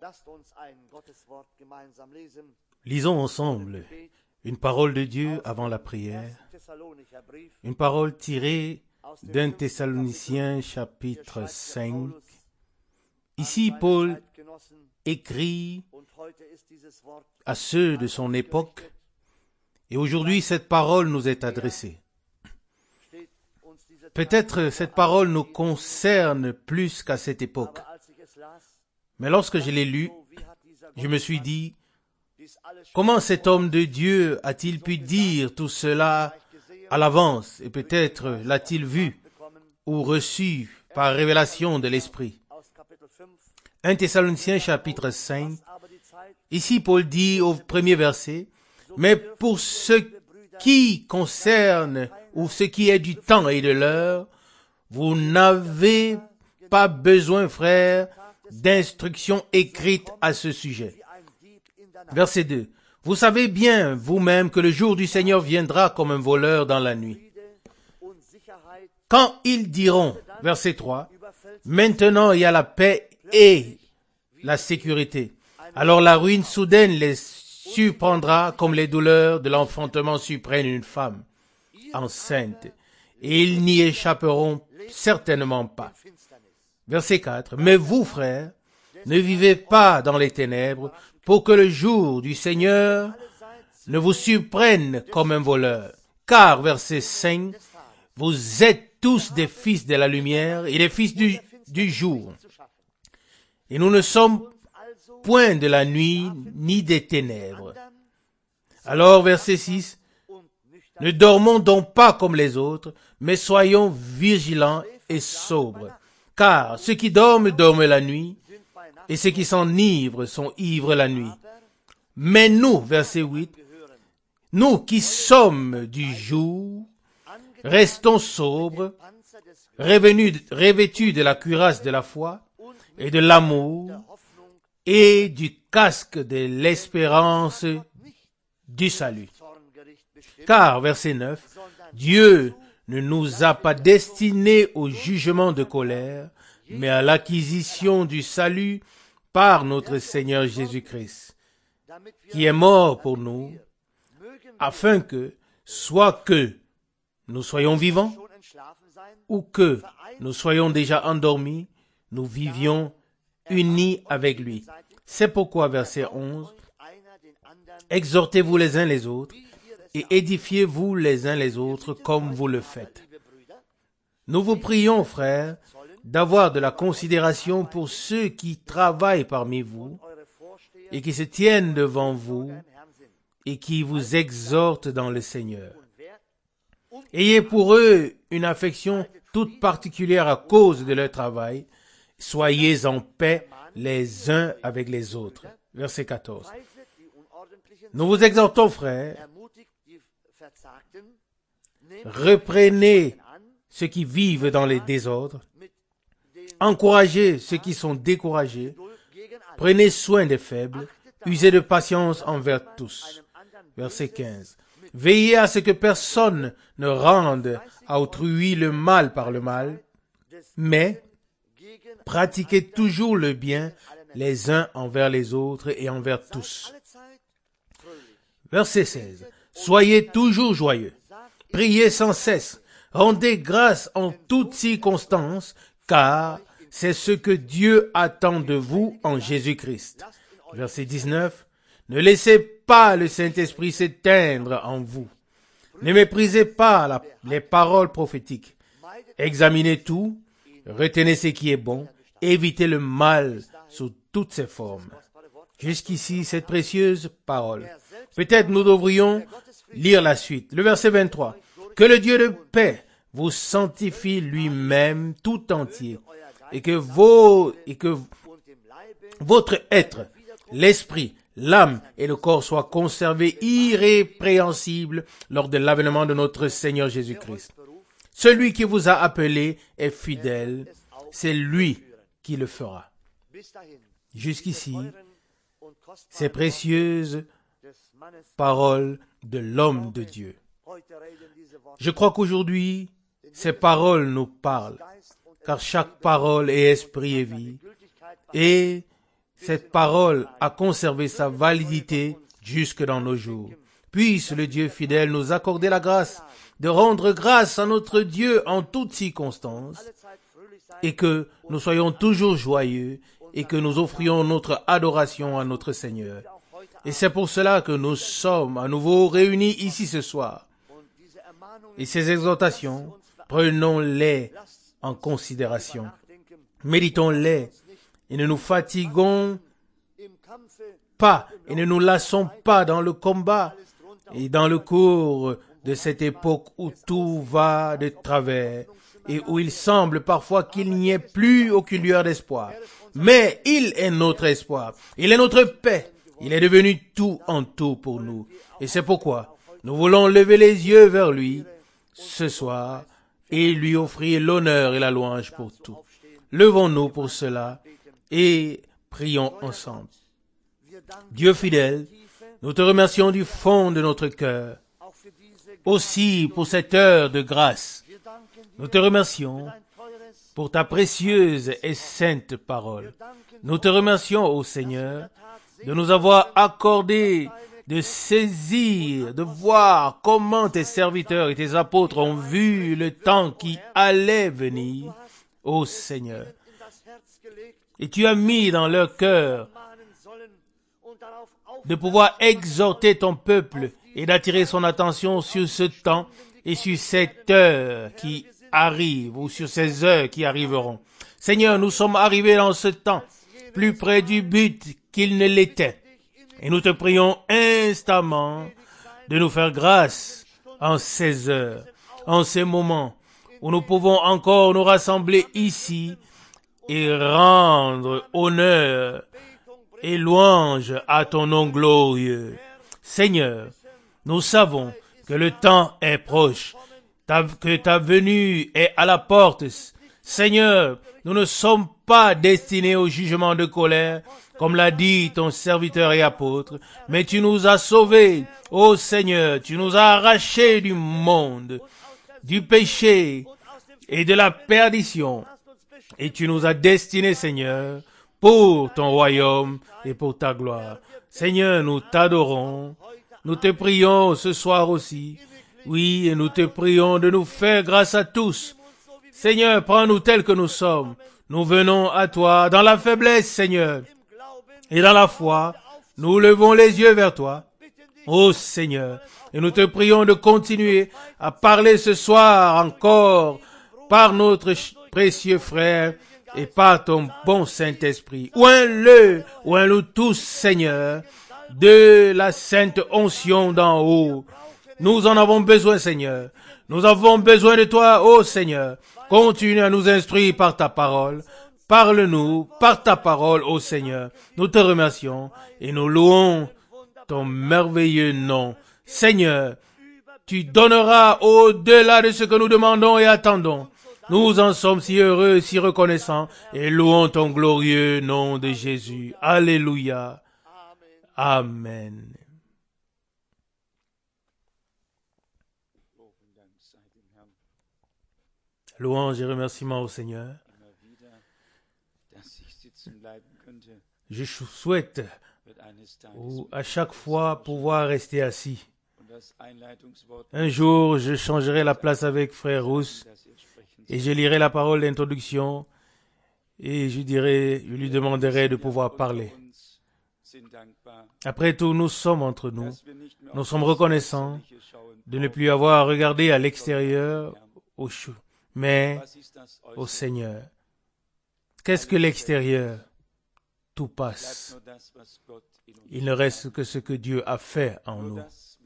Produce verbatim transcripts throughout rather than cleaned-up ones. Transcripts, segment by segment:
Lisons ensemble une parole de Dieu avant la prière, une parole tirée d'un Thessaloniciens chapitre cinq. Ici, Paul écrit à ceux de son époque, et aujourd'hui cette parole nous est adressée. Peut-être cette parole nous concerne plus qu'à cette époque. Mais lorsque je l'ai lu, je me suis dit, comment cet homme de Dieu a-t-il pu dire tout cela à l'avance, et peut-être l'a-t-il vu ou reçu par révélation de l'Esprit? un Thessaloniciens chapitre cinq, ici Paul dit au premier verset, « Mais pour ce qui concerne, ou ce qui est du temps et de l'heure, vous n'avez pas besoin, frères, d'instructions écrites à ce sujet. » Verset deux. « Vous savez bien vous-même que le jour du Seigneur viendra comme un voleur dans la nuit. Quand ils diront, verset trois, « Maintenant il y a la paix et la sécurité. » Alors la ruine soudaine les surprendra comme les douleurs de l'enfantement surprennent une femme enceinte, et ils n'y échapperont certainement pas. Verset quatre. Mais vous, frères, ne vivez pas dans les ténèbres, pour que le jour du Seigneur ne vous surprenne comme un voleur. Car, verset cinq, vous êtes tous des fils de la lumière et des fils du, du jour. Et nous ne sommes point de la nuit ni des ténèbres. Alors, verset six, ne dormons donc pas comme les autres, mais soyons vigilants et sobres. Car ceux qui dorment, dorment la nuit, et ceux qui s'enivrent sont ivres la nuit. Mais nous, verset huit, nous qui sommes du jour, restons sobres, revenus, revêtus de la cuirasse de la foi et de l'amour et du casque de l'espérance du salut. Car, verset neuf, Dieu ne nous a pas destinés au jugement de colère, mais à l'acquisition du salut par notre Seigneur Jésus-Christ, qui est mort pour nous, afin que, soit que nous soyons vivants, ou que nous soyons déjà endormis, nous vivions unis avec lui. C'est pourquoi, verset onze, exhortez-vous les uns les autres, et édifiez-vous les uns les autres comme vous le faites. Nous vous prions, frères, d'avoir de la considération pour ceux qui travaillent parmi vous et qui se tiennent devant vous et qui vous exhortent dans le Seigneur. Ayez pour eux une affection toute particulière à cause de leur travail. Soyez en paix les uns avec les autres. Verset quatorze. Nous vous exhortons, frères, reprenez ceux qui vivent dans les désordres, encouragez ceux qui sont découragés, prenez soin des faibles, usez de patience envers tous. Verset quinze. Veillez à ce que personne ne rende à autrui le mal par le mal, mais pratiquez toujours le bien les uns envers les autres et envers tous. Verset seize. Soyez toujours joyeux, priez sans cesse, rendez grâce en toutes circonstances, car c'est ce que Dieu attend de vous en Jésus-Christ. Verset dix-neuf. Ne laissez pas le Saint-Esprit s'éteindre en vous. Ne méprisez pas la, les paroles prophétiques. Examinez tout, retenez ce qui est bon, évitez le mal sous toutes ses formes. Jusqu'ici, cette précieuse parole. Peut-être nous devrions lire la suite. Le verset vingt-trois. Que le Dieu de paix vous sanctifie lui-même tout entier, et que vos, et que votre être, l'esprit, l'âme et le corps soient conservés irrépréhensibles lors de l'avènement de notre Seigneur Jésus-Christ. Celui qui vous a appelé est fidèle, c'est lui qui le fera. Jusqu'ici, ces précieuses paroles de l'homme de Dieu. Je crois qu'aujourd'hui, ces paroles nous parlent, car chaque parole est esprit et vie, et cette parole a conservé sa validité jusque dans nos jours. Puisse le Dieu fidèle nous accorder la grâce de rendre grâce à notre Dieu en toutes circonstances et que nous soyons toujours joyeux et que nous offrions notre adoration à notre Seigneur. Et c'est pour cela que nous sommes à nouveau réunis ici ce soir. Et ces exhortations, prenons-les en considération. Méditons-les et ne nous fatiguons pas et ne nous lassons pas dans le combat et dans le cours de cette époque où tout va de travers et où il semble parfois qu'il n'y ait plus aucune lueur d'espoir. Mais il est notre espoir, il est notre paix, il est devenu tout en tout pour nous. Et c'est pourquoi nous voulons lever les yeux vers lui ce soir et lui offrir l'honneur et la louange pour tout. Levons-nous pour cela et prions ensemble. Dieu fidèle, nous te remercions du fond de notre cœur, aussi pour cette heure de grâce. Nous te remercions pour ta précieuse et sainte parole. Nous te remercions, ô Seigneur, de nous avoir accordé de saisir, de voir comment tes serviteurs et tes apôtres ont vu le temps qui allait venir, ô Seigneur. Et tu as mis dans leur cœur de pouvoir exhorter ton peuple et d'attirer son attention sur ce temps et sur cette heure qui arrive ou sur ces heures qui arriveront. Seigneur, nous sommes arrivés dans ce temps plus près du but qu'il ne l'était. Et nous te prions instamment de nous faire grâce en ces heures, en ces moments où nous pouvons encore nous rassembler ici et rendre honneur et louange à ton nom glorieux. Seigneur, nous savons que le temps est proche, ta, que ta venue est à la porte. Seigneur, nous ne sommes pas destinés au jugement de colère, comme l'a dit ton serviteur et apôtre, mais tu nous as sauvés, ô Seigneur, tu nous as arrachés du monde, du péché et de la perdition, et tu nous as destinés, Seigneur, pour ton royaume et pour ta gloire. Seigneur, nous t'adorons, nous te prions ce soir aussi, oui, et nous te prions de nous faire grâce à tous. Seigneur, prends-nous tels que nous sommes. Nous venons à toi dans la faiblesse, Seigneur. Et dans la foi, nous levons les yeux vers toi, ô Seigneur. Et nous te prions de continuer à parler ce soir encore par notre précieux frère et par ton bon Saint-Esprit. Oins-le, oins-nous tous, Seigneur, de la sainte onction d'en haut. Nous en avons besoin, Seigneur. Nous avons besoin de toi, ô Seigneur. Continue à nous instruire par ta parole. Parle-nous par ta parole, ô Seigneur. Nous te remercions et nous louons ton merveilleux nom. Seigneur, tu donneras au-delà de ce que nous demandons et attendons. Nous en sommes si heureux, si reconnaissants et louons ton glorieux nom de Jésus. Alléluia. Amen. Louange et remerciements au Seigneur. Je souhaite ou à chaque fois pouvoir rester assis. Un jour, je changerai la place avec Frère Rousse et je lirai la parole d'introduction et je dirai, je lui demanderai de pouvoir parler. Après tout, nous sommes entre nous. Nous sommes reconnaissants de ne plus avoir à regarder à l'extérieur, au chou, mais au Seigneur. Qu'est-ce que l'extérieur? Tout passe. Il ne reste que ce que Dieu a fait en nous.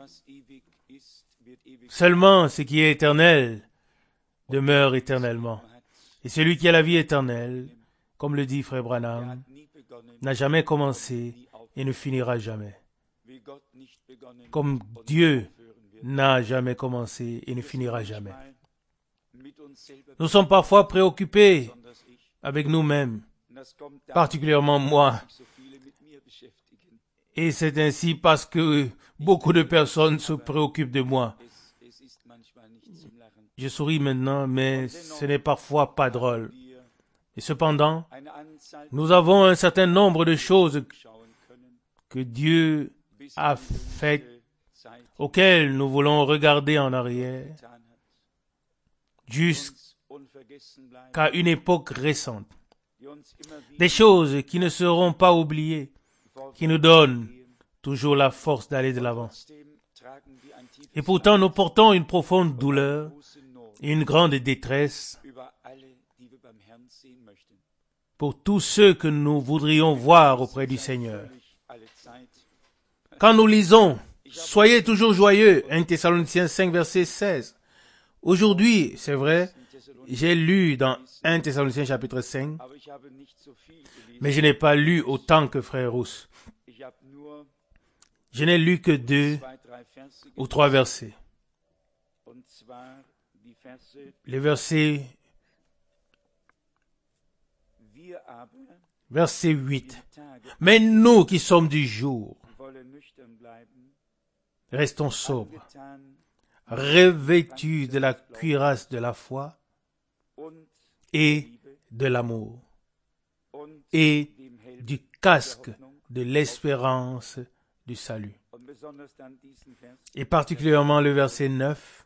Seulement ce qui est éternel demeure éternellement. Et celui qui a la vie éternelle, comme le dit Frère Branham, n'a jamais commencé et ne finira jamais. Comme Dieu n'a jamais commencé et ne finira jamais. Nous sommes parfois préoccupés avec nous-mêmes, particulièrement moi. Et c'est ainsi parce que beaucoup de personnes se préoccupent de moi. Je souris maintenant, mais ce n'est parfois pas drôle. Et cependant, nous avons un certain nombre de choses que Dieu a faites, auxquelles nous voulons regarder en arrière, jusqu'à une époque récente. Des choses qui ne seront pas oubliées, qui nous donnent toujours la force d'aller de l'avant. Et pourtant, nous portons une profonde douleur et une grande détresse pour tous ceux que nous voudrions voir auprès du Seigneur. Quand nous lisons « Soyez toujours joyeux » un Thessaloniciens cinq, verset seize. Aujourd'hui, c'est vrai, j'ai lu dans un Thessaloniciens chapitre cinq, mais je n'ai pas lu autant que frère Rousse. Je n'ai lu que deux ou trois versets. Les versets, verset huit. Mais nous qui sommes du jour, restons sobres, revêtus de la cuirasse de la foi et de l'amour et du casque de l'espérance du salut. Et particulièrement le verset neuf.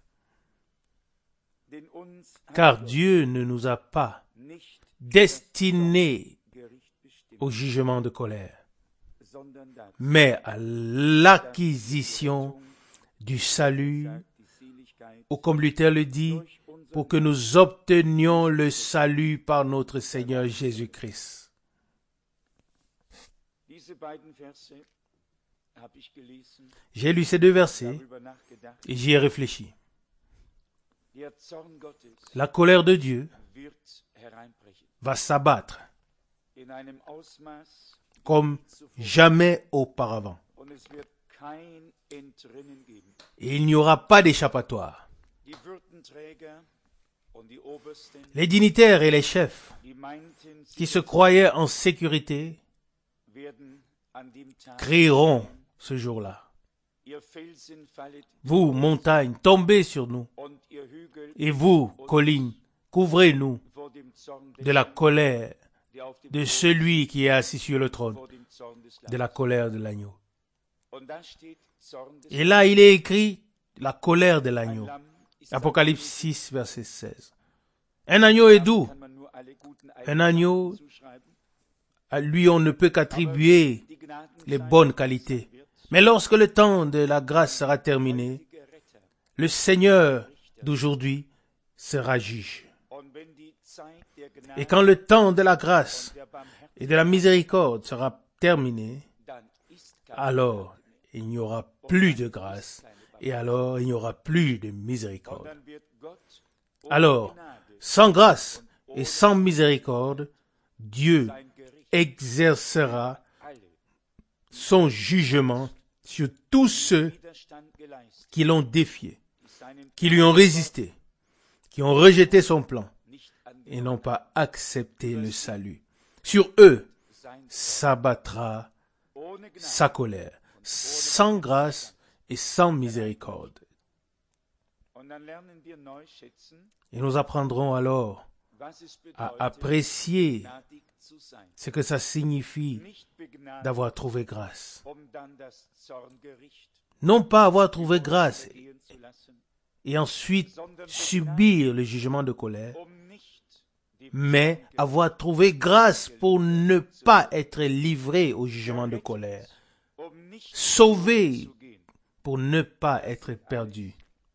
Car Dieu ne nous a pas destinés au jugement de colère, mais à l'acquisition du salut, ou comme Luther le dit, pour que nous obtenions le salut par notre Seigneur Jésus-Christ. J'ai lu ces deux versets et j'y ai réfléchi. La colère de Dieu va s'abattre comme jamais auparavant. Et il n'y aura pas d'échappatoire. Les dignitaires et les chefs qui se croyaient en sécurité crieront ce jour-là. Vous, montagnes, tombez sur nous. Et vous, collines, couvrez-nous de la colère de celui qui est assis sur le trône, de la colère de l'agneau. Et là, il est écrit la colère de l'agneau. Apocalypse six, verset seize. Un agneau est doux. Un agneau, à lui, on ne peut qu'attribuer les bonnes qualités. Mais lorsque le temps de la grâce sera terminé, le Seigneur d'aujourd'hui sera juge. Et quand le temps de la grâce et de la miséricorde sera terminé, alors il n'y aura plus de grâce et alors il n'y aura plus de miséricorde. Alors, sans grâce et sans miséricorde, Dieu exercera son jugement sur tous ceux qui l'ont défié, qui lui ont résisté, qui ont rejeté son plan et n'ont pas accepté le salut. Sur eux s'abattra sa colère, sans grâce et sans miséricorde. Et nous apprendrons alors à apprécier ce que ça signifie d'avoir trouvé grâce. Non pas avoir trouvé grâce et ensuite subir le jugement de colère, mais avoir trouvé grâce pour ne pas être livré au jugement de colère, sauvé pour ne pas être perdu.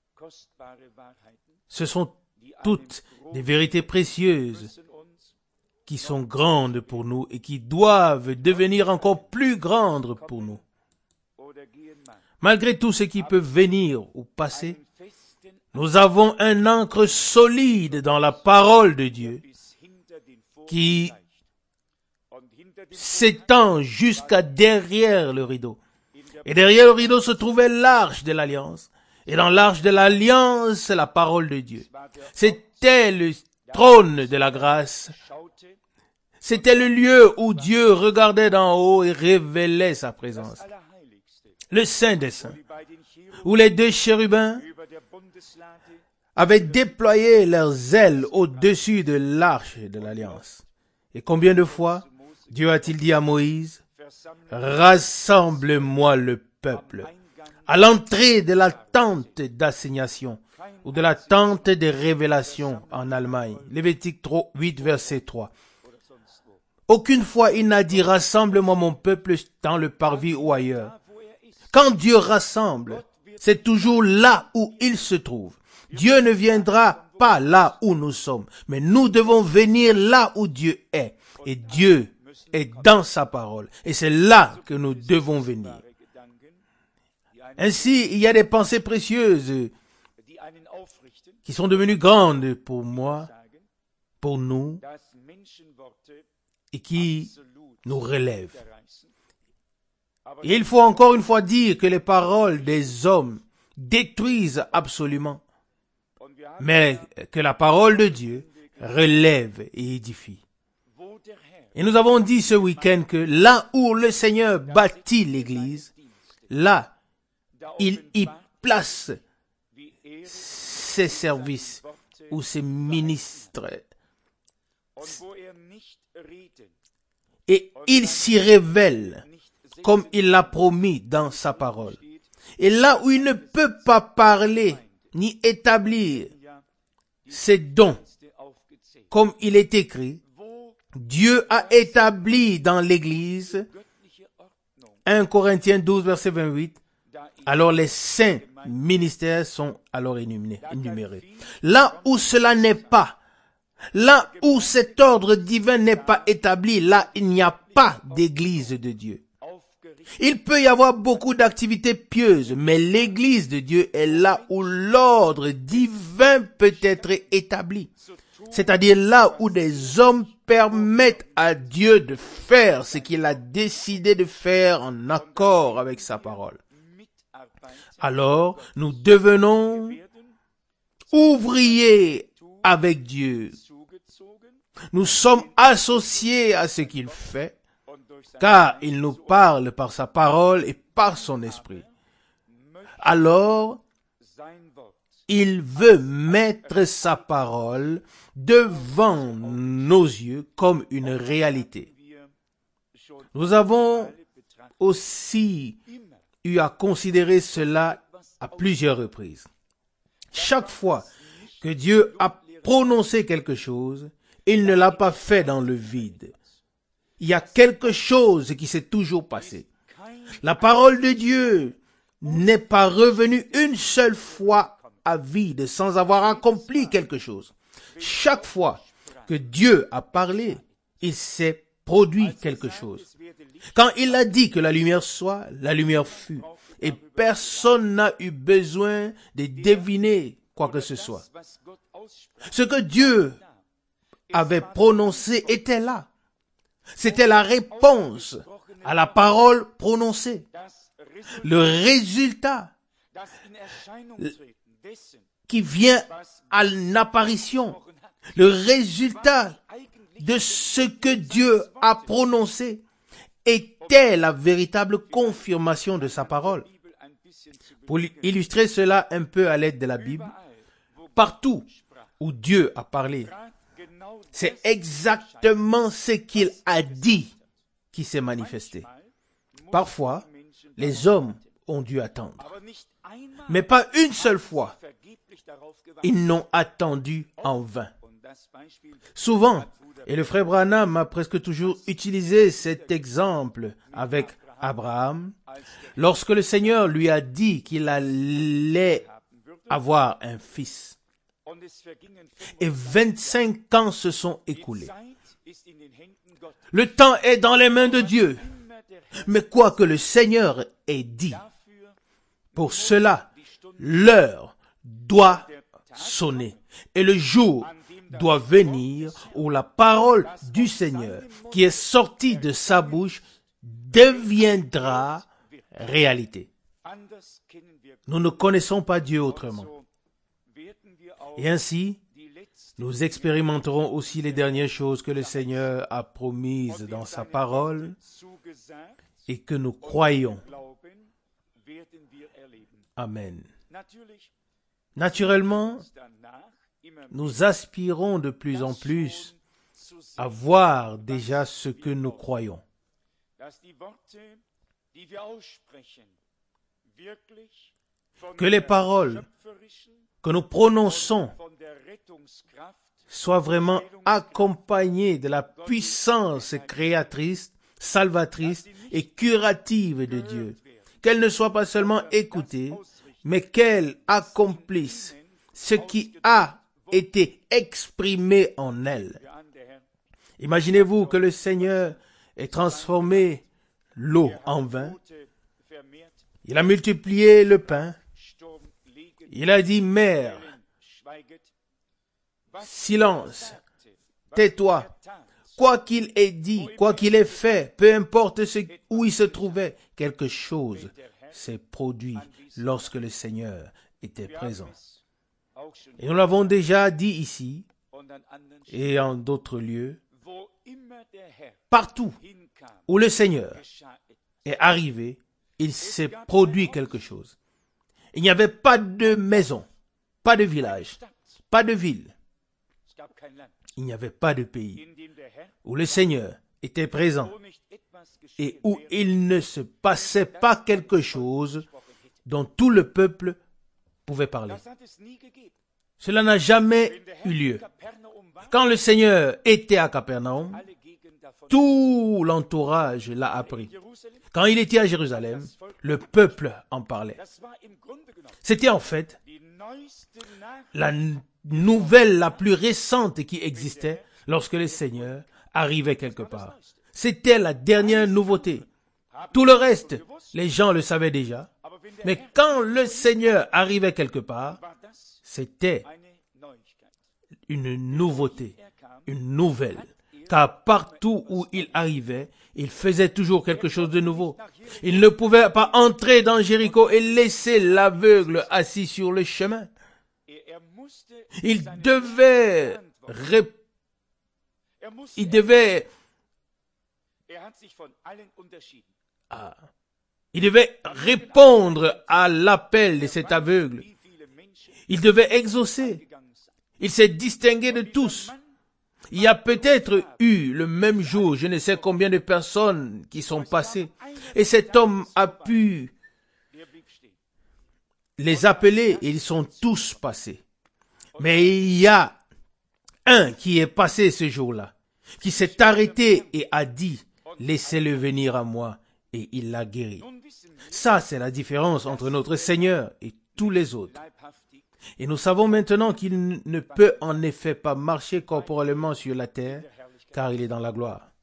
Ce sont toutes des vérités précieuses qui sont grandes pour nous et qui doivent devenir encore plus grandes pour nous. Malgré tout ce qui peut venir ou passer, nous avons un ancre solide dans la parole de Dieu qui s'étend jusqu'à derrière le rideau. Et derrière le rideau se trouvait l'arche de l'alliance. Et dans l'arche de l'alliance, la parole de Dieu. C'était le trône de la grâce. C'était le lieu où Dieu regardait d'en haut et révélait sa présence. Le Saint des Saints, où les deux chérubins avaient déployé leurs ailes au-dessus de l'arche de l'alliance. Et combien de fois Dieu a-t-il dit à Moïse, « Rassemble-moi le peuple » à l'entrée de la tente d'assignation ou de la tente de révélation en Allemagne. Lévitique huit, verset trois. Aucune fois il n'a dit « Rassemble-moi mon peuple » dans le parvis ou ailleurs. Quand Dieu rassemble, c'est toujours là où il se trouve. Dieu ne viendra pas là où nous sommes, mais nous devons venir là où Dieu est. Et Dieu est dans sa parole. Et c'est là que nous devons venir. Ainsi, il y a des pensées précieuses qui sont devenues grandes pour moi, pour nous, et qui nous relèvent. Et il faut encore une fois dire que les paroles des hommes détruisent absolument, mais que la parole de Dieu relève et édifie. Et nous avons dit ce week-end que là où le Seigneur bâtit l'Église, là, il y place ses services ou ses ministres. Et il s'y révèle comme il l'a promis dans sa parole. Et là où il ne peut pas parler ni établir ses dons, comme il est écrit, Dieu a établi dans l'Église, un Corinthiens douze, verset vingt-huit, alors les saints ministères sont alors énumérés. Là où cela n'est pas, là où cet ordre divin n'est pas établi, là il n'y a pas d'église de Dieu. Il peut y avoir beaucoup d'activités pieuses, mais l'église de Dieu est là où l'ordre divin peut être établi. C'est-à-dire là où des hommes permettent à Dieu de faire ce qu'il a décidé de faire en accord avec sa parole. Alors, nous devenons ouvriers avec Dieu. Nous sommes associés à ce qu'il fait, car il nous parle par sa parole et par son esprit. Alors, il veut mettre sa parole devant nos yeux comme une réalité. Nous avons aussi eu à considérer cela à plusieurs reprises. Chaque fois que Dieu a prononcé quelque chose, il ne l'a pas fait dans le vide. Il y a quelque chose qui s'est toujours passé. La parole de Dieu n'est pas revenue une seule fois à vide sans avoir accompli quelque chose. Chaque fois que Dieu a parlé, il s'est produit quelque chose. Quand il a dit que la lumière soit, la lumière fut. Et personne n'a eu besoin de deviner quoi que ce soit. Ce que Dieu avait prononcé était là. C'était la réponse à la parole prononcée. Le résultat qui vient à l'apparition. Le résultat de ce que Dieu a prononcé était la véritable confirmation de sa parole. Pour illustrer cela un peu à l'aide de la Bible, partout où Dieu a parlé, c'est exactement ce qu'il a dit qui s'est manifesté. Parfois, les hommes ont dû attendre, mais pas une seule fois, ils n'ont attendu en vain. Souvent, et le frère Branham a presque toujours utilisé cet exemple avec Abraham, lorsque le Seigneur lui a dit qu'il allait avoir un fils. Et vingt-cinq ans se sont écoulés. Le temps est dans les mains de Dieu. Mais quoi que le Seigneur ait dit, pour cela, l'heure doit sonner. Et le jour doit venir où la parole du Seigneur qui est sortie de sa bouche deviendra réalité. Nous ne connaissons pas Dieu autrement. Et ainsi, nous expérimenterons aussi les dernières choses que le Seigneur a promises dans sa parole et que nous croyons. Amen. Naturellement, nous aspirons de plus en plus à voir déjà ce que nous croyons. Que les paroles que nous prononçons soient vraiment accompagnées de la puissance créatrice, salvatrice et curative de Dieu. Qu'elles ne soient pas seulement écoutées, mais qu'elles accomplissent ce qui a été exprimé en elles. Imaginez-vous que le Seigneur ait transformé l'eau en vin. Il a multiplié le pain. Il a dit, mer, silence, tais-toi. Quoi qu'il ait dit, quoi qu'il ait fait, peu importe ce, où il se trouvait, quelque chose s'est produit lorsque le Seigneur était présent. Et nous l'avons déjà dit ici et en d'autres lieux, partout où le Seigneur est arrivé, il s'est produit quelque chose. Il n'y avait pas de maison, pas de village, pas de ville. Il n'y avait pas de pays où le Seigneur était présent et où il ne se passait pas quelque chose dont tout le peuple pouvait parler. Cela n'a jamais eu lieu. Quand le Seigneur était à Capernaum, tout l'entourage l'a appris. Quand il était à Jérusalem, le peuple en parlait. C'était en fait la nouvelle la plus récente qui existait lorsque le Seigneur arrivait quelque part. C'était la dernière nouveauté. Tout le reste, les gens le savaient déjà. Mais quand le Seigneur arrivait quelque part, c'était une nouveauté, une nouvelle. Car partout où il arrivait, il faisait toujours quelque chose de nouveau. Il ne pouvait pas entrer dans Jéricho et laisser l'aveugle assis sur le chemin. Il devait, ré... il devait, ah, il devait répondre à l'appel de cet aveugle. Il devait exaucer. Il s'est distingué de tous. Il y a peut-être eu le même jour, je ne sais combien de personnes qui sont passées, et cet homme a pu les appeler et ils sont tous passés. Mais il y a un qui est passé ce jour-là, qui s'est arrêté et a dit, laissez-le venir à moi, et il l'a guéri. Ça, c'est la différence entre notre Seigneur et tous les autres. Et nous savons maintenant qu'il ne peut en effet pas marcher corporellement sur la terre, car il est dans la gloire.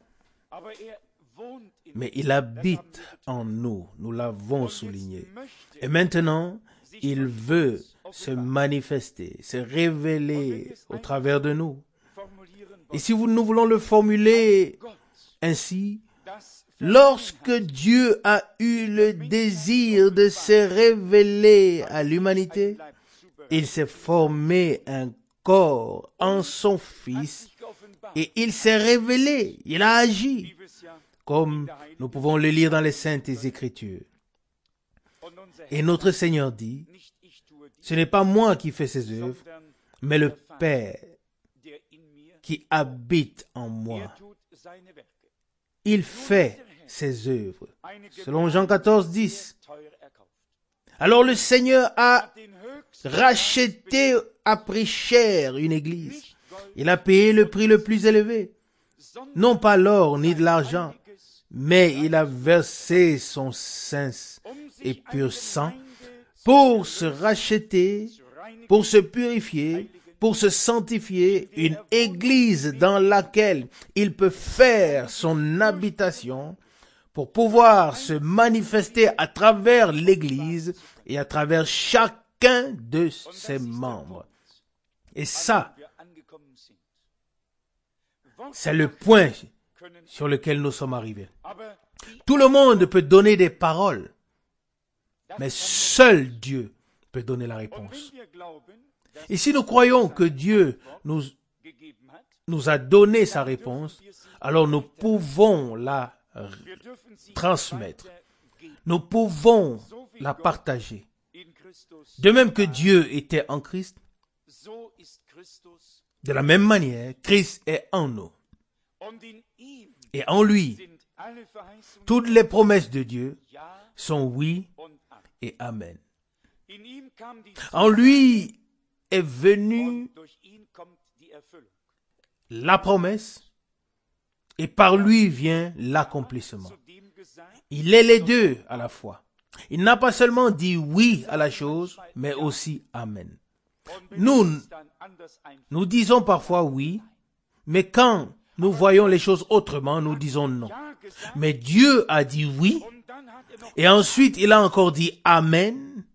Mais il habite en nous, nous l'avons souligné. Et maintenant, il veut se manifester, se révéler au travers de nous. Et si nous voulons le formuler ainsi, lorsque Dieu a eu le désir de se révéler à l'humanité, il s'est formé un corps en son Fils et il s'est révélé, il a agi, comme nous pouvons le lire dans les Saintes Écritures. Et notre Seigneur dit, ce n'est pas moi qui fais ces œuvres, mais le Père qui habite en moi. Il fait ses œuvres. Selon Jean quatorze, dix. Alors le Seigneur a racheté à prix cher une église. Il a payé le prix le plus élevé. Non pas l'or ni de l'argent, mais il a versé son saint et pur sang pour se racheter, pour se purifier, pour se sanctifier, une église dans laquelle il peut faire son habitation, pour pouvoir se manifester à travers l'église et à travers chacun de ses membres. Et ça, c'est le point sur lequel nous sommes arrivés. Tout le monde peut donner des paroles, mais seul Dieu peut donner la réponse. Et si nous croyons que Dieu nous, nous a donné sa réponse, alors nous pouvons la transmettre. Nous pouvons la partager. De même que Dieu était en Christ, De la même manière, Christ est en nous. Et en lui, toutes les promesses de Dieu sont oui et amen. En lui est venue la promesse et par lui vient l'accomplissement. Il est les deux à la fois. Il n'a pas seulement dit oui à la chose, mais aussi amen. Nous, nous disons parfois oui, mais quand nous voyons les choses autrement, nous disons non. Mais Dieu a dit oui, et ensuite il a encore dit amen,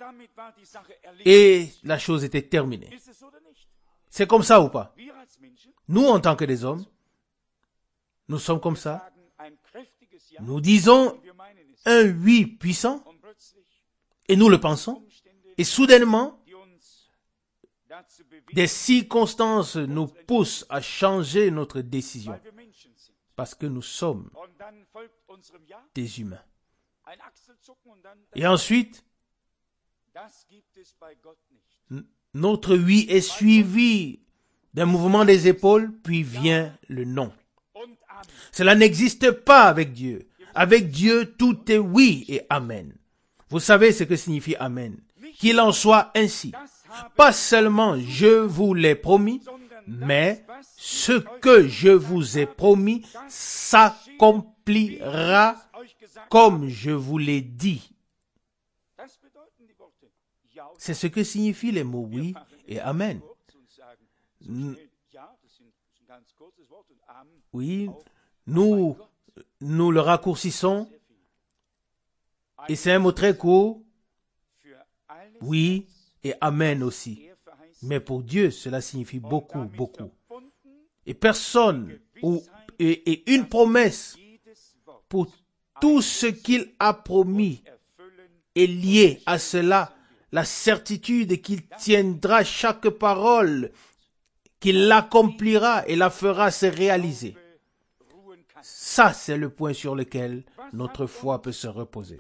et la chose était terminée. C'est comme ça ou pas? Nous, en tant que des hommes, nous sommes comme ça. Nous disons un oui puissant, et nous le pensons, et soudainement, des circonstances nous poussent à changer notre décision, parce que nous sommes des humains. Et ensuite, notre oui est suivi d'un mouvement des épaules, puis vient le non. Cela n'existe pas avec Dieu. Avec Dieu, tout est oui et amen. Vous savez ce que signifie amen. Qu'il en soit ainsi. Pas seulement je vous l'ai promis, mais ce que je vous ai promis s'accomplira comme je vous l'ai dit. C'est ce que signifient les mots oui et amen. Oui, nous, nous le raccourcissons et c'est un mot très court. Oui et amen aussi. Mais pour Dieu, cela signifie beaucoup, beaucoup. Et personne, ou, et, et une promesse pour tout ce qu'il a promis est liée à cela. La certitude qu'il tiendra chaque parole, qu'il l'accomplira et la fera se réaliser. Ça, c'est le point sur lequel notre foi peut se reposer.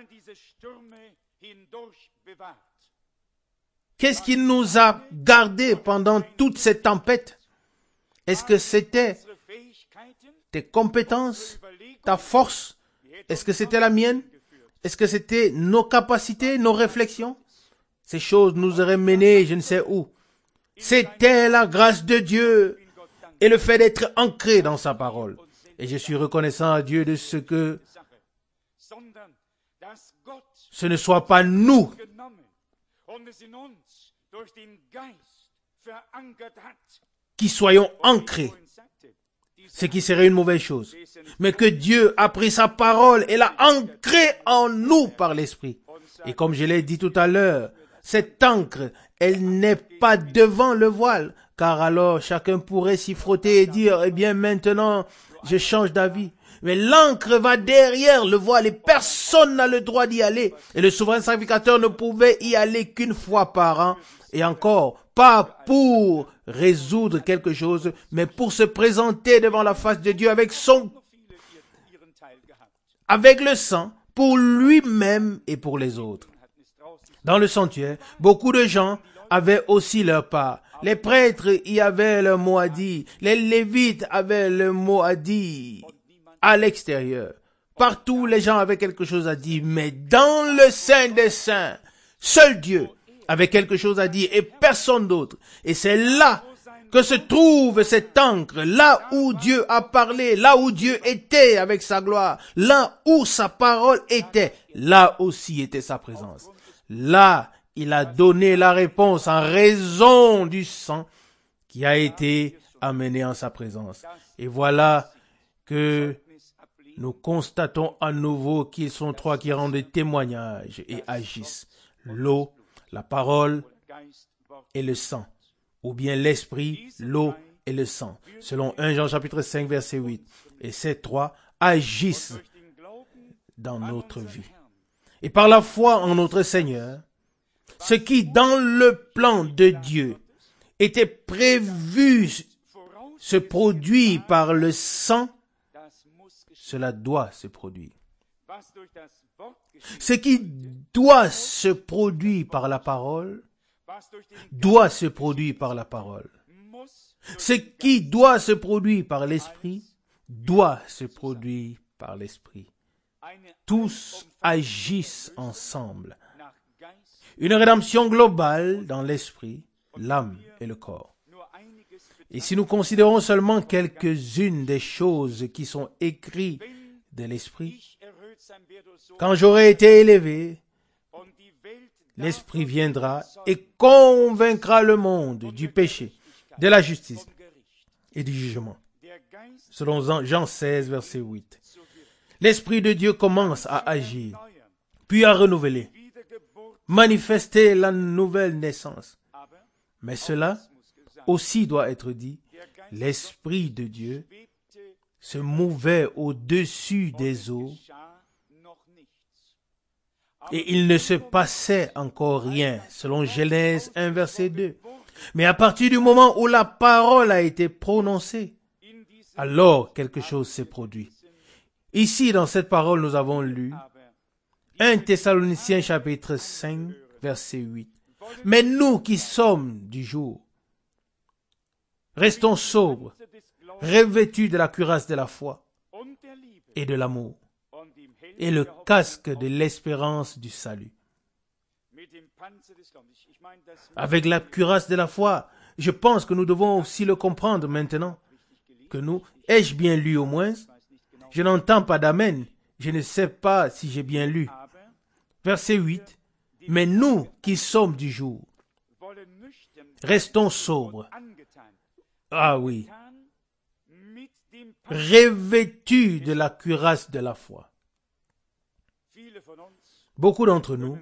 Qu'est-ce qui nous a gardés pendant toute cette tempête? Est-ce que c'était tes compétences, ta force? Est-ce que c'était la mienne? Est-ce que c'était nos capacités, nos réflexions? Ces choses nous auraient menés je ne sais où. C'était la grâce de Dieu et le fait d'être ancré dans sa parole. Et je suis reconnaissant à Dieu de ce que ce ne soit pas nous qui soyons ancrés, ce qui serait une mauvaise chose, mais que Dieu a pris sa parole et l'a ancrée en nous par l'Esprit. Et comme je l'ai dit tout à l'heure, cette encre, elle n'est pas devant le voile, car alors chacun pourrait s'y frotter et dire, eh bien maintenant, je change d'avis. Mais l'encre va derrière le voile et personne n'a le droit d'y aller. Et le souverain sacrificateur ne pouvait y aller qu'une fois par an. Et encore, pas pour résoudre quelque chose, mais pour se présenter devant la face de Dieu avec son, avec le sang, pour lui-même et pour les autres. Dans le sanctuaire, beaucoup de gens avaient aussi leur part. Les prêtres y avaient leur mot à dire. Les lévites avaient leur mot à dire. À l'extérieur, partout les gens avaient quelque chose à dire, mais dans le Saint des Saints, seul Dieu avait quelque chose à dire et personne d'autre. Et c'est là que se trouve cette encre, là où Dieu a parlé, là où Dieu était avec sa gloire, là où sa parole était, là aussi était sa présence. Là, il a donné la réponse en raison du sang qui a été amené en sa présence. Et voilà que nous constatons à nouveau qu'ils sont trois qui rendent des témoignages et agissent. L'eau, la parole et le sang. Ou bien l'esprit, l'eau et le sang. Selon premier Jean chapitre cinq verset huit. Et ces trois agissent dans notre vie. Et par la foi en notre Seigneur, ce qui dans le plan de Dieu était prévu se produit par le sang, cela doit se produire. Ce qui doit se produire par la parole, doit se produire par la parole. Ce qui doit se produire par l'Esprit, doit se produire par l'Esprit. Tous agissent ensemble. Une rédemption globale dans l'Esprit, l'âme et le corps. Et si nous considérons seulement quelques-unes des choses qui sont écrites de l'Esprit, quand j'aurai été élevé, l'Esprit viendra et convaincra le monde du péché, de la justice et du jugement. Selon Jean seize, verset huit. L'Esprit de Dieu commence à agir, puis à renouveler, manifester la nouvelle naissance. Mais cela aussi doit être dit, l'Esprit de Dieu se mouvait au-dessus des eaux et il ne se passait encore rien, selon Genèse un, verset deux. Mais à partir du moment où la parole a été prononcée, alors quelque chose s'est produit. Ici, dans cette parole, nous avons lu un Thessaloniciens chapitre cinq, verset huit. Mais nous qui sommes du jour, restons sobres, revêtus de la cuirasse de la foi et de l'amour, et le casque de l'espérance du salut. Avec la cuirasse de la foi, je pense que nous devons aussi le comprendre maintenant. Que nous, ai-je bien lu au moins? Je n'entends pas d'amen. Je ne sais pas si j'ai bien lu. Verset huit. Mais nous qui sommes du jour, restons sobres. Ah oui. Revêtus de la cuirasse de la foi. Beaucoup d'entre nous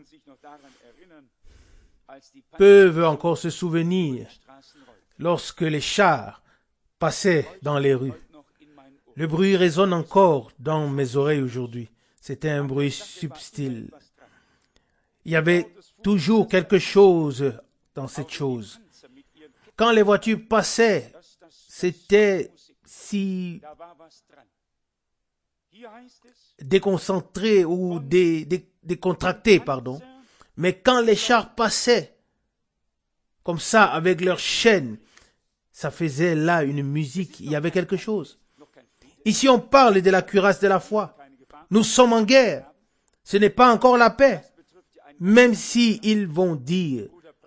peuvent encore se souvenir lorsque les chars passaient dans les rues. Le bruit résonne encore dans mes oreilles aujourd'hui. C'était un bruit subtil. Il y avait toujours quelque chose dans cette chose. Quand les voitures passaient, c'était si déconcentré ou dé, dé, décontracté, pardon. Mais quand les chars passaient, comme ça, avec leurs chaînes, ça faisait là une musique, il y avait quelque chose. Ici, on parle de la cuirasse de la foi. Nous sommes en guerre. Ce n'est pas encore la paix. Même si ils vont dire,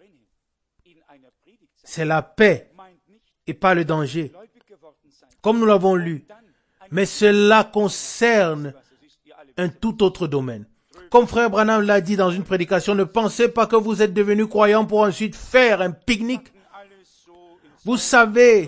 c'est la paix et pas le danger. Comme nous l'avons lu. Mais cela concerne un tout autre domaine. Comme frère Branham l'a dit dans une prédication, ne pensez pas que vous êtes devenus croyants pour ensuite faire un pique-nique. Vous savez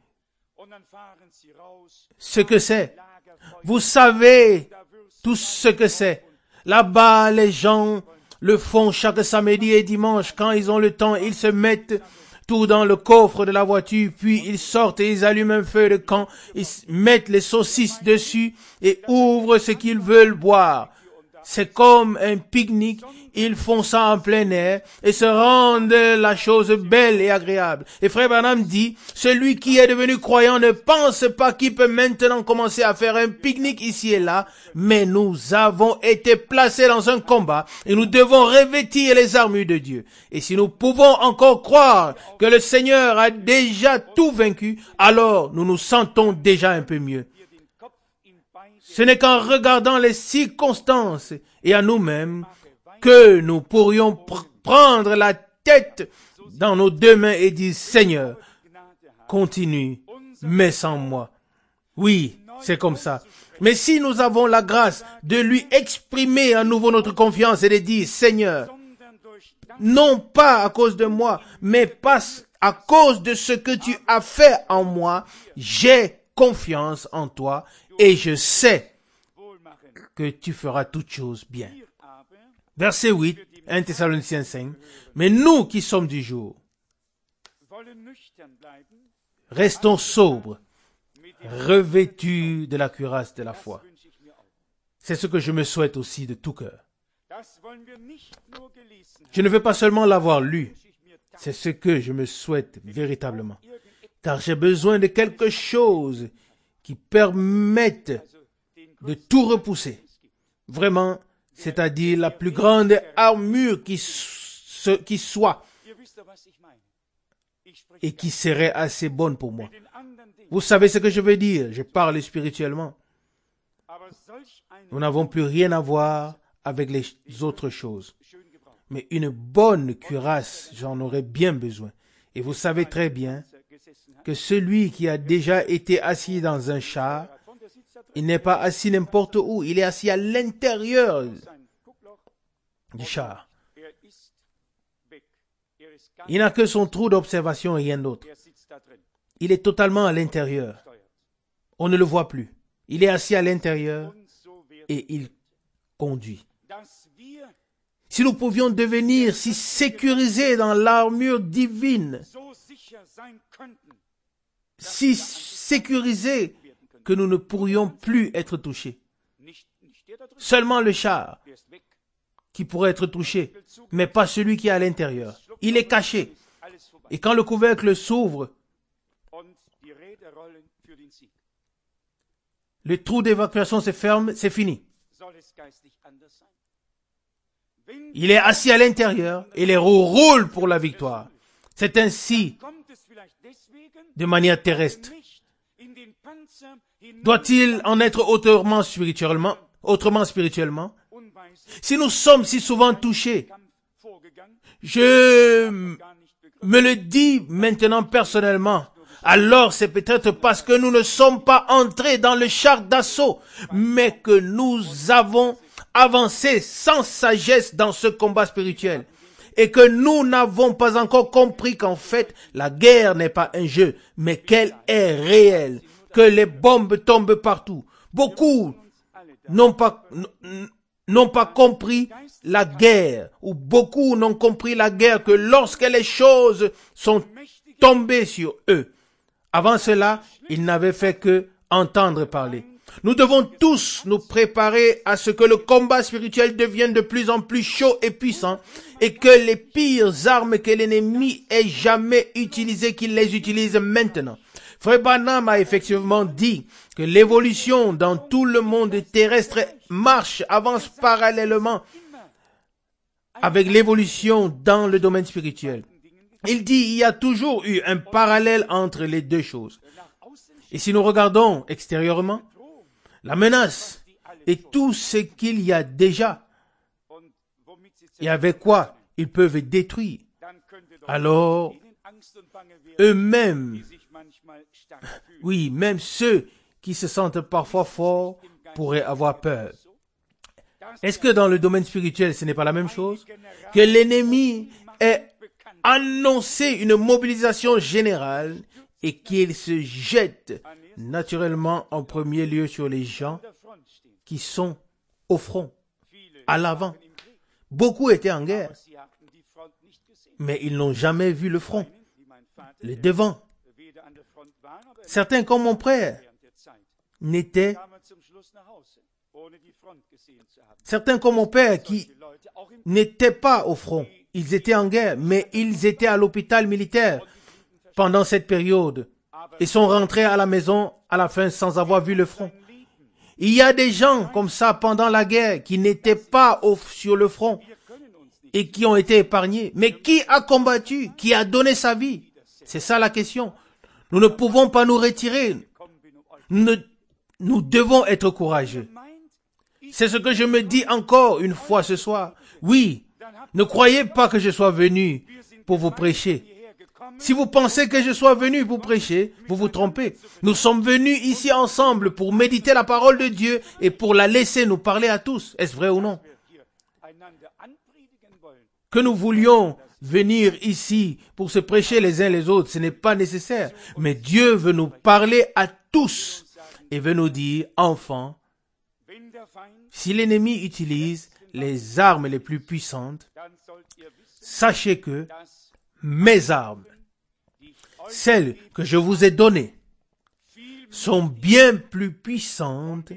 ce que c'est. Vous savez tout ce que c'est. Là-bas, les gens le font chaque samedi et dimanche. Quand ils ont le temps, ils se mettent tout dans le coffre de la voiture, puis ils sortent et ils allument un feu de camp, ils mettent les saucisses dessus et ouvrent ce qu'ils veulent boire. C'est comme un pique-nique, ils font ça en plein air et se rendent la chose belle et agréable. Et frère Branham dit, celui qui est devenu croyant ne pense pas qu'il peut maintenant commencer à faire un pique-nique ici et là, mais nous avons été placés dans un combat et nous devons revêtir les armures de Dieu. Et si nous pouvons encore croire que le Seigneur a déjà tout vaincu, alors nous nous sentons déjà un peu mieux. Ce n'est qu'en regardant les circonstances et à nous-mêmes que nous pourrions pr- prendre la tête dans nos deux mains et dire, Seigneur, continue, mais sans moi. Oui, c'est comme ça. Mais si nous avons la grâce de lui exprimer à nouveau notre confiance et de dire, Seigneur, non pas à cause de moi, mais pas à cause de ce que tu as fait en moi, j'ai confiance en toi et je sais que tu feras toutes choses bien. Verset huit, un Thessaloniciens cinq. Mais nous qui sommes du jour, restons sobres, revêtus de la cuirasse de la foi. C'est ce que je me souhaite aussi de tout cœur. Je ne veux pas seulement l'avoir lu, c'est ce que je me souhaite véritablement. Car j'ai besoin de quelque chose qui permette de tout repousser. Vraiment, c'est-à-dire la plus grande armure qui, se, qui soit. et qui serait assez bonne pour moi. Vous savez ce que je veux dire? Je parle spirituellement. Nous n'avons plus rien à voir avec les autres choses. Mais une bonne cuirasse, j'en aurais bien besoin. Et vous savez très bien que celui qui a déjà été assis dans un char, il n'est pas assis n'importe où, il est assis à l'intérieur du char. Il n'a que son trou d'observation et rien d'autre. Il est totalement à l'intérieur. On ne le voit plus. Il est assis à l'intérieur et il conduit. Si nous pouvions devenir si sécurisés dans l'armure divine, si sécurisés que nous ne pourrions plus être touchés. Seulement le char qui pourrait être touché, mais pas celui qui est à l'intérieur. Il est caché. Et quand le couvercle s'ouvre, le trou d'évacuation se ferme, c'est fini. Il est assis à l'intérieur et les roues roulent pour la victoire. C'est ainsi, de manière terrestre. Doit-il en être autrement spirituellement, autrement spirituellement? Si nous sommes si souvent touchés, je me le dis maintenant personnellement, alors c'est peut-être parce que nous ne sommes pas entrés dans le char d'assaut, mais que nous avons avancé sans sagesse dans ce combat spirituel. Et que nous n'avons pas encore compris qu'en fait, la guerre n'est pas un jeu, mais qu'elle est réelle. Que les bombes tombent partout. Beaucoup n'ont pas, n'ont pas compris la guerre, ou beaucoup n'ont compris la guerre que lorsque les choses sont tombées sur eux. Avant cela, ils n'avaient fait que entendre parler. Nous devons tous nous préparer à ce que le combat spirituel devienne de plus en plus chaud et puissant et que les pires armes que l'ennemi ait jamais utilisées, qu'il les utilise maintenant. Frère Branham a effectivement dit que l'évolution dans tout le monde terrestre marche, avance parallèlement avec l'évolution dans le domaine spirituel. Il dit il y a toujours eu un parallèle entre les deux choses. Et si nous regardons extérieurement, la menace et tout ce qu'il y a déjà, et avec quoi ils peuvent détruire, alors eux-mêmes, oui, même ceux qui se sentent parfois forts pourraient avoir peur. Est-ce que dans le domaine spirituel, ce n'est pas la même chose? Que l'ennemi ait annoncé une mobilisation générale et qu'il se jette naturellement en premier lieu sur les gens qui sont au front, à l'avant. Beaucoup étaient en guerre, mais ils n'ont jamais vu le front, le devant. Certains, comme mon frère, n'étaient, certains comme mon père, qui n'étaient pas au front. Ils étaient en guerre, mais ils étaient à l'hôpital militaire pendant cette période et sont rentrés à la maison à la fin sans avoir vu le front. Il y a des gens comme ça pendant la guerre qui n'étaient pas au, sur le front et qui ont été épargnés. Mais qui a combattu? Qui a donné sa vie? C'est ça la question. Nous ne pouvons pas nous retirer. Nous, ne, nous devons être courageux. C'est ce que je me dis encore une fois ce soir. Oui, ne croyez pas que je sois venu pour vous prêcher. Si vous pensez que je sois venu pour prêcher, vous vous trompez. Nous sommes venus ici ensemble pour méditer la parole de Dieu et pour la laisser nous parler à tous. Est-ce vrai ou non? Que nous voulions venir ici pour se prêcher les uns les autres, ce n'est pas nécessaire. Mais Dieu veut nous parler à tous et veut nous dire, enfants, si l'ennemi utilise les armes les plus puissantes, sachez que mes armes, celles que je vous ai données, sont bien plus puissantes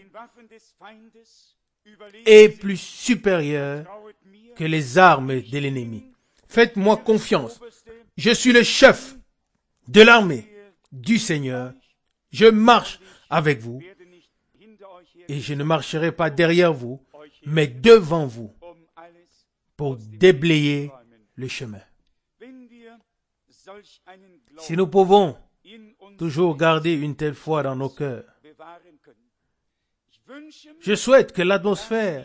et plus supérieures que les armes de l'ennemi. Faites-moi confiance. Je suis le chef de l'armée du Seigneur. Je marche avec vous et je ne marcherai pas derrière vous, mais devant vous pour déblayer le chemin. Si nous pouvons toujours garder une telle foi dans nos cœurs, je souhaite que l'atmosphère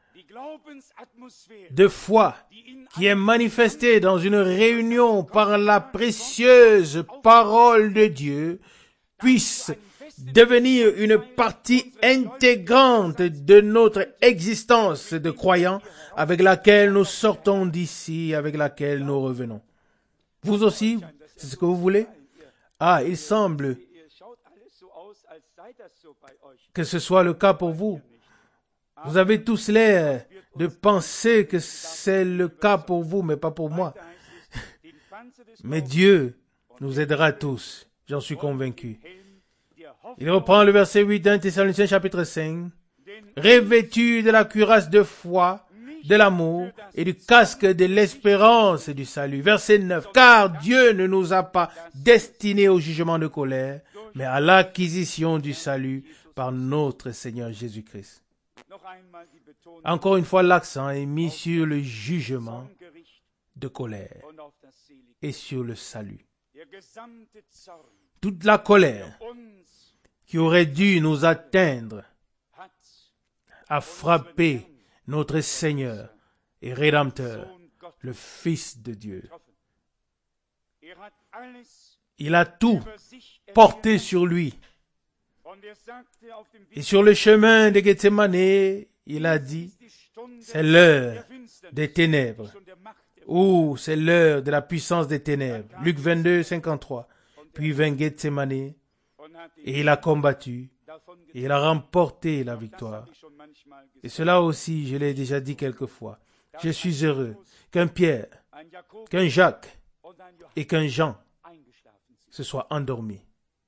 de foi qui est manifestée dans une réunion par la précieuse parole de Dieu puisse devenir une partie intégrante de notre existence de croyants avec laquelle nous sortons d'ici, avec laquelle nous revenons. Vous aussi, c'est ce que vous voulez? Ah, il semble que ce soit le cas pour vous. Vous avez tous l'air de penser que c'est le cas pour vous, mais pas pour moi. Mais Dieu nous aidera tous, j'en suis convaincu. Il reprend le verset huit d'un Thessaloniciens chapitre cinq. Revêtus de la cuirasse de foi, de l'amour et du casque de l'espérance et du salut. Verset neuf. Car Dieu ne nous a pas destinés au jugement de colère, mais à l'acquisition du salut par notre Seigneur Jésus-Christ. Encore une fois, l'accent est mis sur le jugement de colère et sur le salut. Toute la colère qui aurait dû nous atteindre a frappé notre Seigneur et Rédempteur, le Fils de Dieu. Il a tout porté sur lui. Et sur le chemin de Gethsémane, il a dit, c'est l'heure des ténèbres, ou c'est l'heure de la puissance des ténèbres. Luc vingt-deux, cinquante-trois. Puis vint Gethsémane, et il a combattu, et il a remporté la victoire. Et cela aussi, je l'ai déjà dit quelquefois. Je suis heureux qu'un Pierre, qu'un Jacques et qu'un Jean se soient endormis.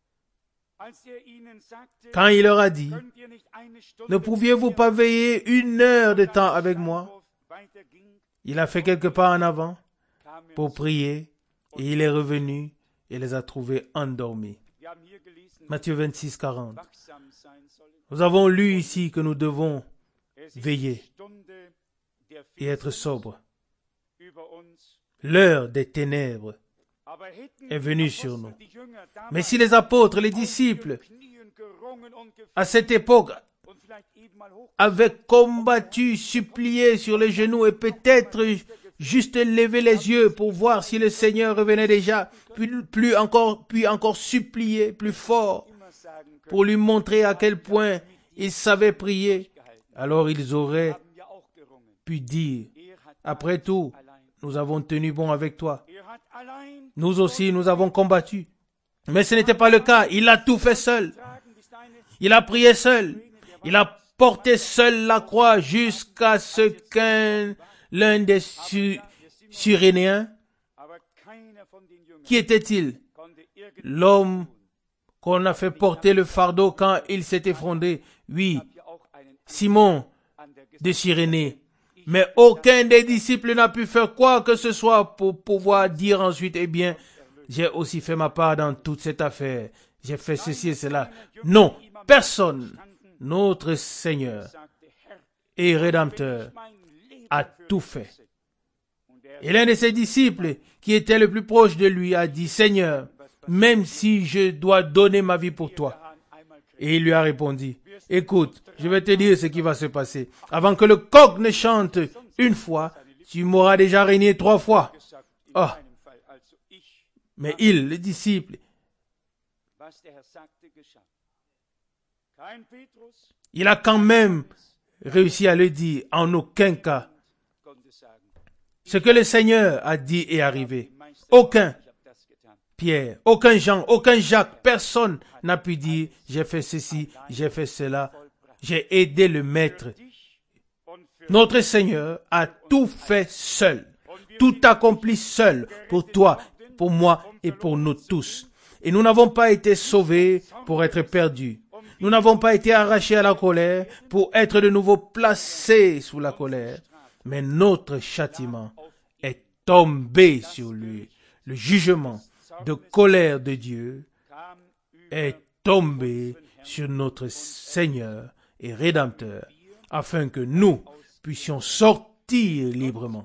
Quand il leur a dit, ne pouviez-vous pas veiller une heure de temps avec moi? Il a fait quelques pas en avant pour prier et il est revenu et les a trouvés endormis. Matthieu vingt-six, quarante. Nous avons lu ici que nous devons veiller et être sobres. L'heure des ténèbres est venue sur nous. Mais si les apôtres, les disciples, à cette époque, avaient combattu, supplié sur les genoux et peut-être juste levé les yeux pour voir si le Seigneur revenait déjà, puis, plus encore, puis encore supplier plus fort pour lui montrer à quel point il savait prier, alors ils auraient pu dire, après tout, nous avons tenu bon avec toi. Nous aussi, nous avons combattu. Mais ce n'était pas le cas. Il a tout fait seul. Il a prié seul. Il a porté seul la croix jusqu'à ce qu'un, l'un des su, Cyrénéens, qui était-il? L'homme qu'on a fait porter le fardeau quand il s'est effondré. Oui, Simon de Cyrénée. Mais aucun des disciples n'a pu faire quoi que ce soit pour pouvoir dire ensuite, eh bien, j'ai aussi fait ma part dans toute cette affaire. J'ai fait ceci et cela. Non, personne, notre Seigneur et Rédempteur, a tout fait. Et l'un de ses disciples, qui était le plus proche de lui, a dit, Seigneur, même si je dois donner ma vie pour toi. Et il lui a répondu, écoute, je vais te dire ce qui va se passer. Avant que le coq ne chante une fois, tu m'auras déjà régné trois fois. Oh. Mais il, le disciple, il a quand même réussi à le dire, en aucun cas. Ce que le Seigneur a dit est arrivé. Aucun Pierre, aucun Jean, aucun Jacques, personne n'a pu dire, j'ai fait ceci, j'ai fait cela, j'ai aidé le Maître. Notre Seigneur a tout fait seul, tout accompli seul, pour toi, pour moi et pour nous tous. Et nous n'avons pas été sauvés pour être perdus. Nous n'avons pas été arrachés à la colère pour être de nouveau placés sous la colère. Mais notre châtiment est tombé sur lui. Le jugement de colère de Dieu est tombé sur notre Seigneur et Rédempteur, afin que nous puissions sortir librement.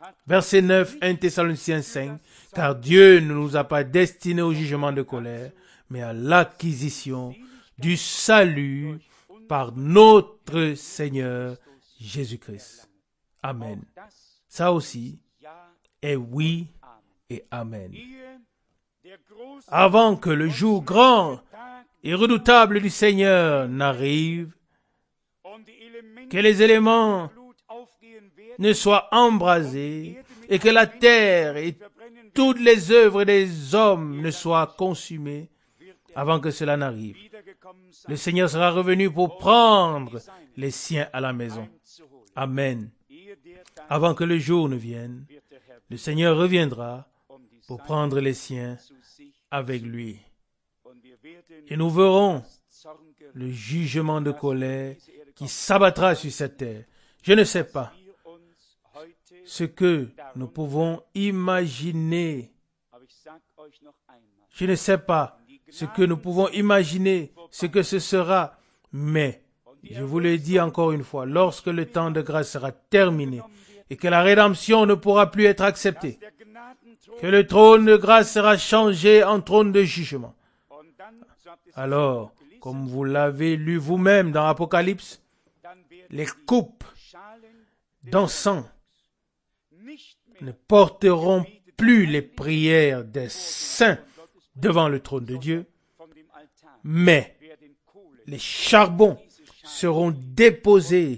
Verset neuf, un Thessaloniciens cinq. Car Dieu ne nous a pas destinés au jugement de colère, mais à l'acquisition du salut par notre Seigneur Jésus-Christ. Amen. Ça aussi est oui et amen. Avant que le jour grand et redoutable du Seigneur n'arrive, que les éléments ne soient embrasés et que la terre et toutes les œuvres des hommes ne soient consumées avant que cela n'arrive. Le Seigneur sera revenu pour prendre les siens à la maison. Amen. Avant que le jour ne vienne, le Seigneur reviendra pour prendre les siens avec lui. Et nous verrons le jugement de colère qui s'abattra sur cette terre. Je ne sais pas ce que nous pouvons imaginer. Je ne sais pas ce que nous pouvons imaginer, ce que ce sera. Mais, je vous le dis encore une fois, lorsque le temps de grâce sera terminé et que la rédemption ne pourra plus être acceptée, que le trône de grâce sera changé en trône de jugement. Alors, comme vous l'avez lu vous-même dans Apocalypse, les coupes d'encens ne porteront plus les prières des saints devant le trône de Dieu, mais les charbons seront déposés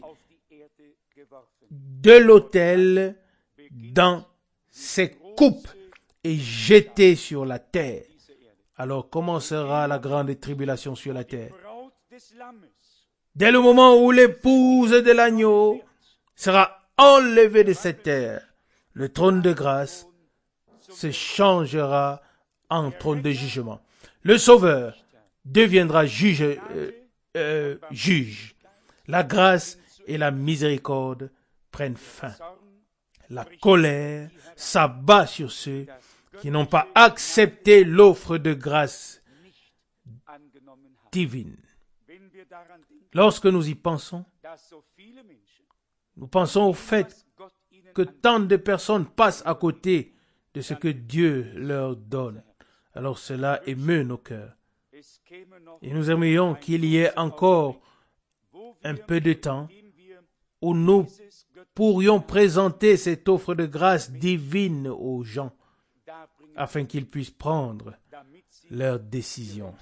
de l'autel dans ces coupes et jetés sur la terre. Alors commencera la grande tribulation sur la terre. Dès le moment où l'épouse de l'agneau sera enlevée de cette terre, le trône de grâce se changera en trône de jugement. Le Sauveur deviendra juge. Euh, euh, juge. La grâce et la miséricorde prennent fin. La colère s'abat sur ceux qui n'ont pas accepté l'offre de grâce divine. Lorsque nous y pensons, nous pensons au fait que tant de personnes passent à côté de ce que Dieu leur donne. Alors cela émeut nos cœurs. Et nous aimerions qu'il y ait encore un peu de temps où nous pourrions présenter cette offre de grâce divine aux gens afin qu'ils puissent prendre leurs décisions.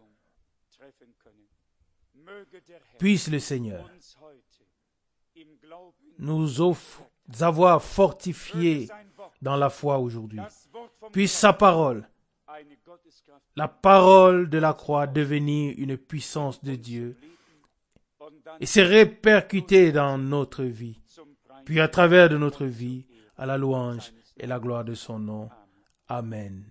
Puisse le Seigneur nous offre, avoir fortifiés dans la foi aujourd'hui. Puisse sa parole, la parole de la croix, devenir une puissance de Dieu et se répercuter dans notre vie, puis à travers de notre vie, à la louange et la gloire de son nom. Amen.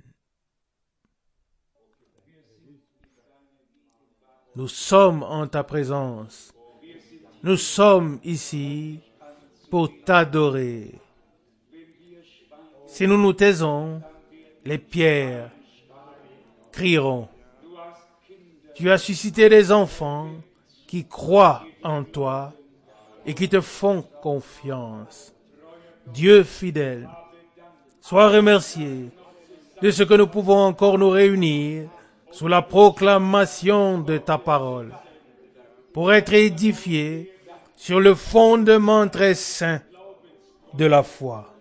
Nous sommes en ta présence. Nous sommes ici pour t'adorer. Si nous nous taisons, les pierres crieront. Tu as suscité des enfants qui croient en toi et qui te font confiance. Dieu fidèle, sois remercié de ce que nous pouvons encore nous réunir sous la proclamation de ta parole, pour être édifiés sur le fondement très saint de la foi.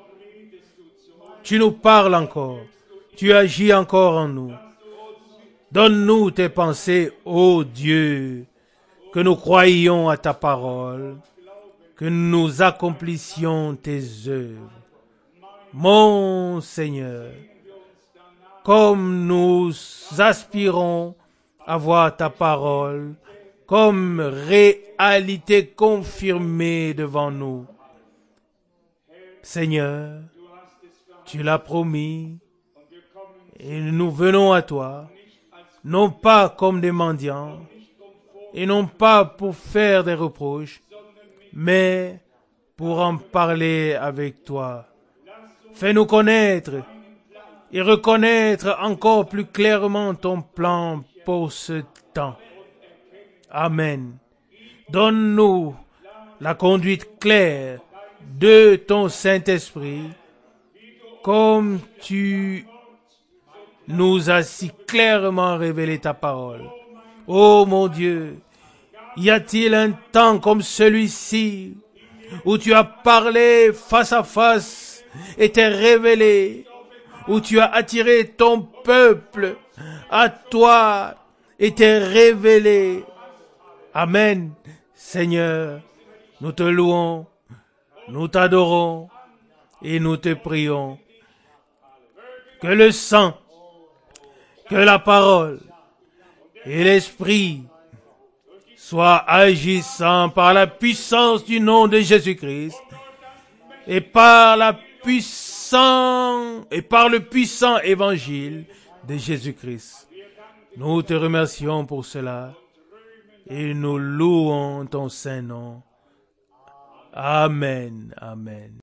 Tu nous parles encore, tu agis encore en nous. Donne-nous tes pensées, ô Dieu, que nous croyions à ta parole, que nous accomplissions tes œuvres. Mon Seigneur, comme nous aspirons à voir ta parole comme réalité confirmée devant nous. Seigneur, tu l'as promis et nous venons à toi, non pas comme des mendiants et non pas pour faire des reproches, mais pour en parler avec toi. Fais-nous connaître et reconnaître encore plus clairement ton plan pour ce temps. Amen. Donne-nous la conduite claire de ton Saint-Esprit, comme tu nous as si clairement révélé ta parole. Oh mon Dieu, y a-t-il un temps comme celui-ci où tu as parlé face à face et t'es révélé, où tu as attiré ton peuple à toi et t'es révélé? Amen. Seigneur, nous te louons, nous t'adorons et nous te prions. Que le sang, que la parole et l'esprit soient agissants par la puissance du nom de Jésus-Christ et par la puissance et par le puissant évangile de Jésus-Christ. Nous te remercions pour cela et nous louons ton saint nom. Amen. Amen.